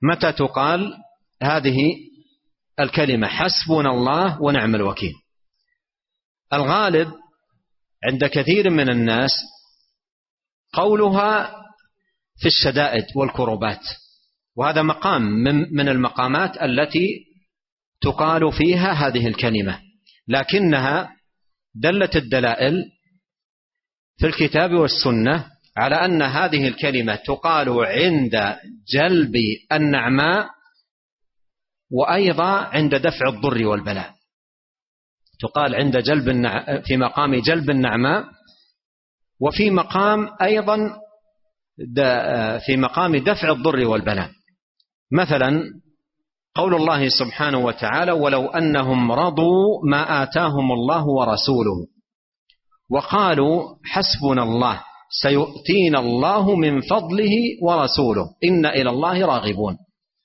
متى تقال هذه الكلمة حسبنا الله ونعم الوكيل؟ الغالب عند كثير من الناس قولها في الشدائد والكربات، وهذا مقام من المقامات التي تقال فيها هذه الكلمة، لكنها دلت الدلائل في الكتاب والسنة على أن هذه الكلمة تقال عند جلب النعماء، وأيضا عند دفع الضر والبلاء. تقال عند في مقام جلب النعماء، وفي مقام أيضا في مقام دفع الضر والبلاء. مثلا قول الله سبحانه وتعالى: ولو أنهم رضوا ما آتاهم الله ورسوله وقالوا حسبنا الله سيؤتينا الله من فضله ورسوله إن إلى الله راغبون.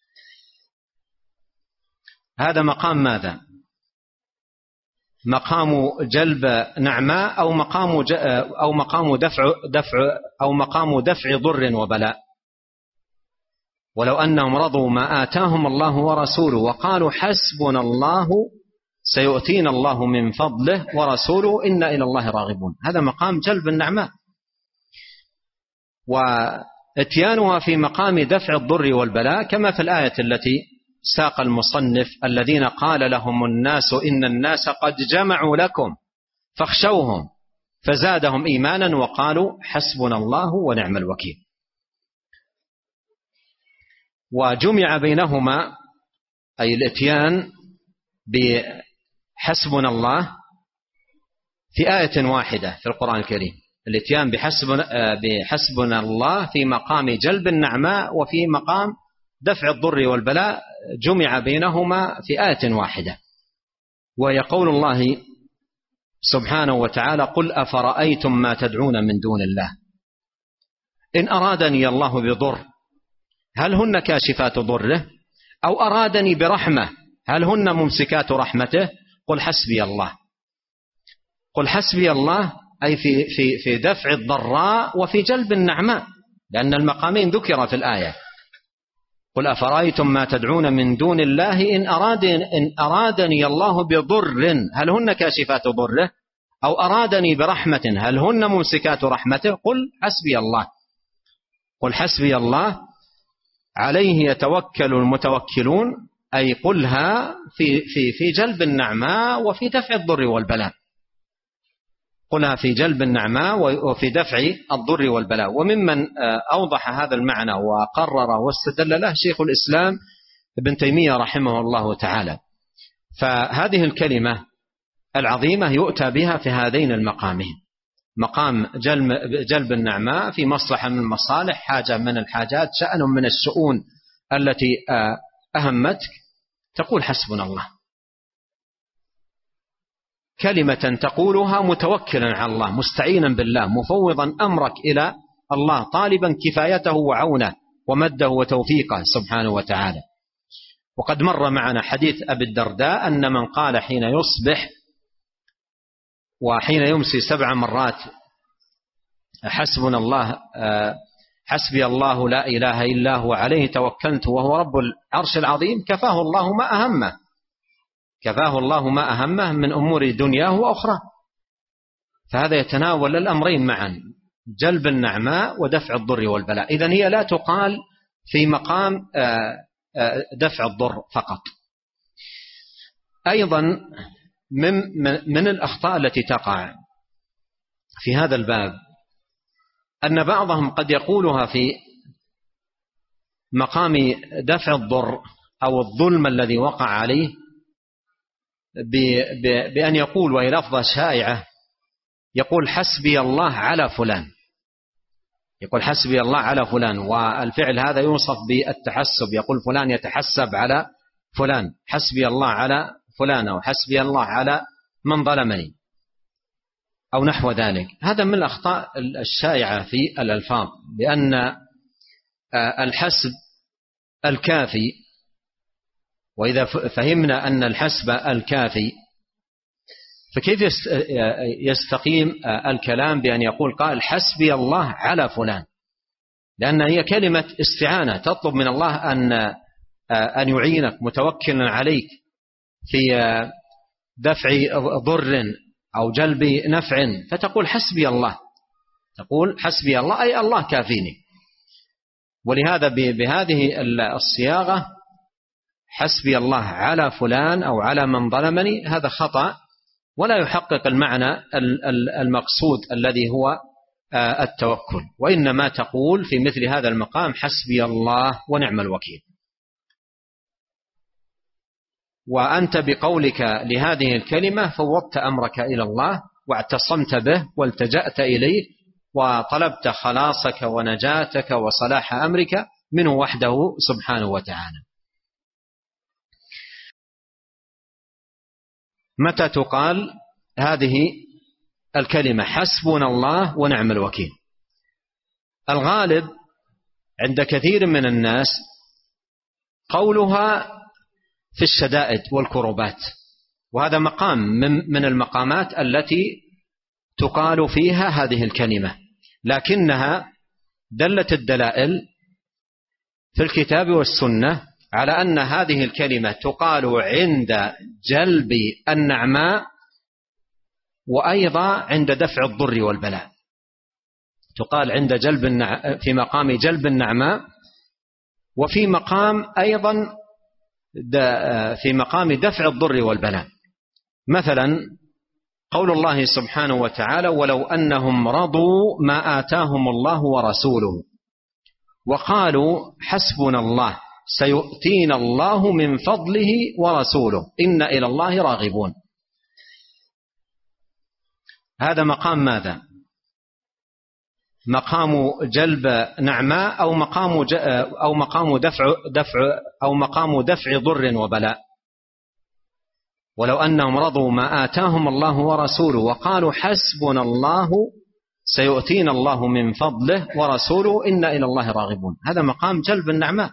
هذا مقام ماذا؟ مقام جلب نعماء أو مقام دفع ضر وبلاء. ولو أنهم رضوا ما آتاهم الله ورسوله وقالوا حسبنا الله سيؤتينا الله من فضله ورسوله إن إلى الله راغبون. هذا مقام جلب النعماء، واتيانها في مقام دفع الضر والبلاء، كما في الآية التي ساق المصنف: الذين قال لهم الناس إن الناس قد جمعوا لكم فاخشوهم فزادهم إيمانا وقالوا حسبنا الله ونعم الوكيل. وجمع بينهما أي الاتيان بحسبنا الله في آية واحدة في القرآن الكريم، الاتيان بحسبنا الله في مقام جلب النعماء وفي مقام دفع الضر والبلاء، جمع بينهما في آية واحدة، وهي قول الله سبحانه وتعالى: قل أفرأيتم ما تدعون من دون الله إن أرادني الله بضر هل هن كاشفات ضره أو أرادني برحمة هل هن ممسكات رحمته قل حسبي الله. قل حسبي الله أي في دفع الضراء وفي جلب النعماء، لأن المقامين ذكر في الآية. قل أفرأيتم ما تدعون من دون الله إن أرادني الله بضر هل هن كاشفات ضره أو أرادني برحمة هل هن ممسكات رحمته قل حسبي الله. قل حسبي الله عليه يتوكل المتوكلون، أي قلها في جلب النعماء وفي دفع الضر والبلاء. قلها في جلب النعماء وفي دفع الضر والبلاء. وممن أوضح هذا المعنى وقرر واستدل له شيخ الإسلام ابن تيمية رحمه الله تعالى. فهذه الكلمة العظيمة يؤتى بها في هذين المقامين: مقام جلب النعماء في مصلحة من المصالح، حاجة من الحاجات، شأن من الشؤون التي أهمتك، تقول حسبنا الله، كلمة تقولها متوكلا على الله، مستعينا بالله، مفوضا أمرك إلى الله، طالبا كفايته وعونه ومده وتوفيقه سبحانه وتعالى. وقد مر معنا حديث أبي الدرداء أن من قال حين يصبح وحين يمسي 7 مرات حسبنا الله حسبي الله لا إله إلا هو عليه توكلت وهو رب العرش العظيم كفاه الله ما أهمه من أمور دنياه وأخرى. فهذا يتناول الأمرين معا، جلب النعماء ودفع الضر والبلاء. إذن هي لا تقال في مقام دفع الضر فقط. أيضا من الأخطاء التي تقع في هذا الباب أن بعضهم قد يقولها في مقام دفع الضر أو الظلم الذي وقع عليه بأن يقول، وهي لفظة شائعة، يقول حسبي الله على فلان، يقول حسبي الله على فلان، والفعل هذا يوصف بالتحسب، يقول فلان يتحسب على فلان، حسبي الله على فلان أو حسبي الله على من ظلمني أو نحو ذلك. هذا من الأخطاء الشائعة في الألفاظ، لأن الحسب الكافي، وإذا فهمنا أن الحسب الكافي فكيف يستقيم الكلام بأن يقول قال حسبي الله على فلان، لأن هي كلمة استعانة تطلب من الله أن يعينك، متوكل عليك في دفع ضر أو جلب نفع، فتقول حسبي الله، تقول حسبي الله أي الله كافيني. ولهذا بهذه الصياغة حسبي الله على فلان أو على من ظلمني هذا خطأ، ولا يحقق المعنى المقصود الذي هو التوكل، وإنما تقول في مثل هذا المقام حسبي الله ونعم الوكيل. وأنت بقولك لهذه الكلمة فوضت أمرك إلى الله واعتصمت به والتجأت إليه وطلبت خلاصك ونجاتك وصلاح أمرك منه وحده سبحانه وتعالى. متى تقال هذه الكلمة حسبنا الله ونعم الوكيل؟ الغالب عند كثير من الناس قولها في الشدائد والكربات، وهذا مقام من المقامات التي تقال فيها هذه الكلمة، لكنها دلت الدلائل في الكتاب والسنة على أن هذه الكلمة تقال عند جلب النعماء، وأيضا عند دفع الضر والبلاء. تقال عند في مقام جلب النعماء، وفي مقام أيضا في مقام دفع الضر والبلاء. مثلا قول الله سبحانه وتعالى ولو أنهم رضوا ما آتاهم الله ورسوله وقالوا حسبنا الله سيؤتينا الله من فضله ورسوله إن إلى الله راغبون. هذا مقام ماذا؟ مقام جلب نعماء أو مقام دفع ضر وبلاء. ولو أنهم رضوا ما آتاهم الله ورسوله وقالوا حسبنا الله سيؤتينا الله من فضله ورسوله إن إلى الله راغبون، هذا مقام جلب النعماء.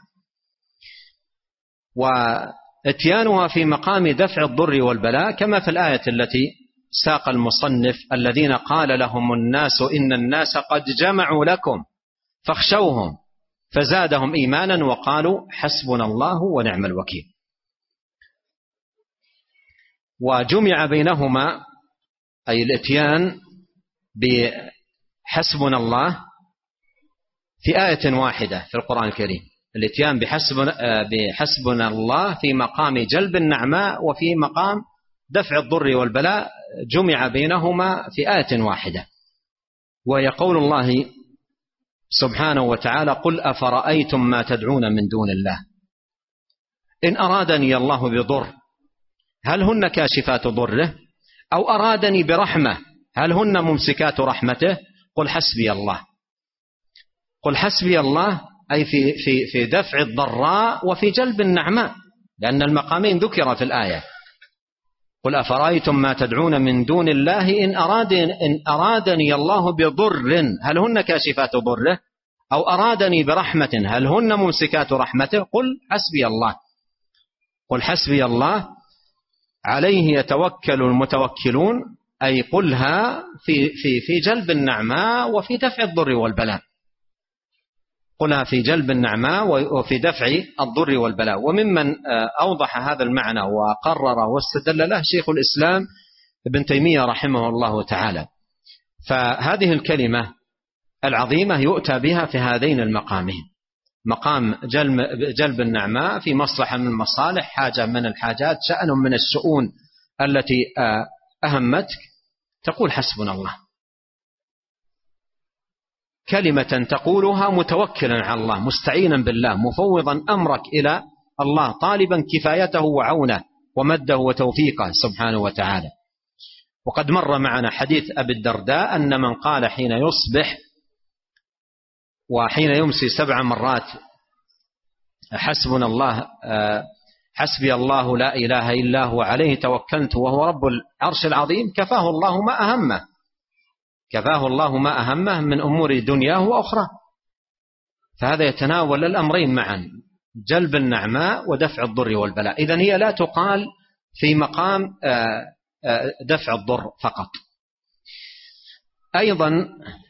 واتيانها في مقام دفع الضر والبلاء كما في الآية التي ساق المصنف الذين قال لهم الناس إن الناس قد جمعوا لكم فاخشوهم فزادهم إيمانا وقالوا حسبنا الله ونعم الوكيل. وجمع بينهما أي الاتيان بحسبنا الله في آية واحدة في القرآن الكريم، الاتيان بحسبنا الله في مقام جلب النعماء وفي مقام دفع الضر والبلاء جمع بينهما في آية واحدة، وهي قول الله سبحانه وتعالى قل أفرأيتم ما تدعون من دون الله إن أرادني الله بضر هل هن كاشفات ضره أو أرادني برحمة هل هن ممسكات رحمته قل حسبي الله. قل حسبي الله أي في دفع الضراء وفي جلب النعماء، لأن المقامين ذكر في الآية. قل أفرأيتم ما تدعون من دون الله إن أرادني الله بضر هل هن كاشفات ضره أو أرادني برحمة هل هن ممسكات رحمته قل حسبي الله. قل حسبي الله عليه يتوكل المتوكلون أي قلها في جلب النعماء وفي دفع الضر والبلاء، قلها في جلب النعماء وفي دفع الضر والبلاء. وممن أوضح هذا المعنى وقرر واستدل له شيخ الإسلام ابن تيمية رحمه الله تعالى. فهذه الكلمة العظيمة يؤتى بها في هذين المقامين، مقام جلب النعماء في مصلحة من المصالح، حاجة من الحاجات، شأن من الشؤون التي أهمتك، تقول حسبنا الله، كلمة تقولها متوكلا على الله مستعينا بالله مفوضا أمرك إلى الله طالبا كفايته وعونه ومده وتوفيقه سبحانه وتعالى. وقد مر معنا حديث أبي الدرداء أن من قال حين يصبح وحين يمسي 7 مرات حسبنا الله حسبي الله لا إله إلا هو عليه توكلت وهو رب العرش العظيم كفاه الله ما أهمه من أمور دنياه وأخرى. فهذا يتناول الأمرين معا، جلب النعماء ودفع الضر والبلاء. إذن هي لا تقال في مقام دفع الضر فقط. أيضا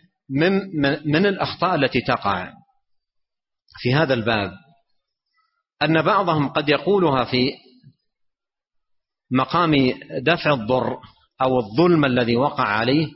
من الأخطاء التي تقع في هذا الباب أن بعضهم قد يقولها في مقام دفع الضر أو الظلم الذي وقع عليه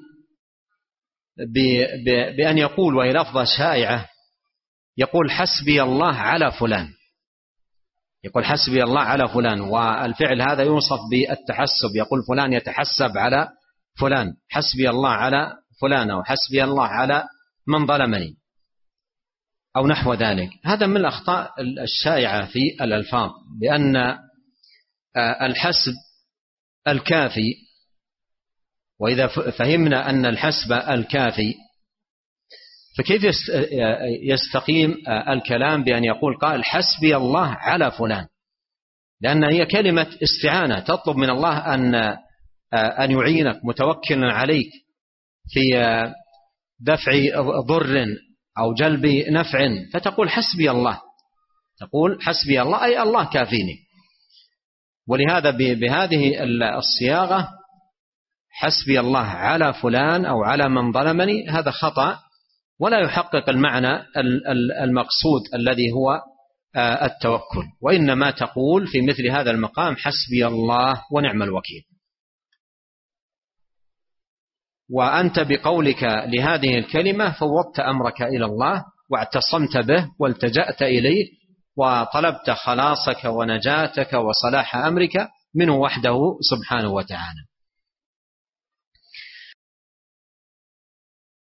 بأن يقول، وهي لفظة شائعة، يقول حسبي الله على فلان، يقول حسبي الله على فلان، والفعل هذا يوصف بالتحسب، يقول فلان يتحسب على فلان، حسبي الله على فلان، أو حسبي الله على من ظلمني، أو نحو ذلك. هذا من الأخطاء الشائعة في الألفاظ، لأن الحسب الكافي، وإذا فهمنا أن الحسب الكافي فكيف يستقيم الكلام بأن يقول قائل حسبي الله على فلان، لأن هي كلمة استعانة، تطلب من الله أن يعينك، متوكل عليك في دفع ضر أو جلب نفع، فتقول حسبي الله، تقول حسبي الله أي الله كافيني. ولهذا بهذه الصياغة حسبي الله على فلان أو على من ظلمني، هذا خطأ ولا يحقق المعنى المقصود الذي هو التوكل، وإنما تقول في مثل هذا المقام حسبي الله ونعم الوكيل. وأنت بقولك لهذه الكلمة فوضت أمرك إلى الله واعتصمت به والتجأت إليه وطلبت خلاصك ونجاتك وصلاح أمرك منه وحده سبحانه وتعالى.